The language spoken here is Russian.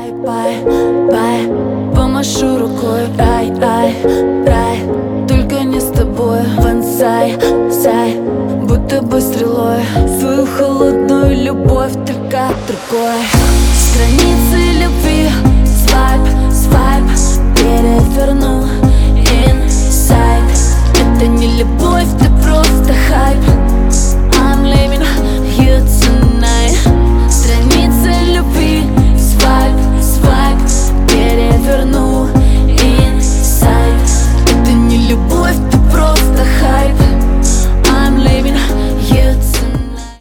Бай, помашу рукой. Рай, только не с тобой. Вансай, будто бы стрелой свою холодную любовь только другой. Страницы любви, свайп, переверну.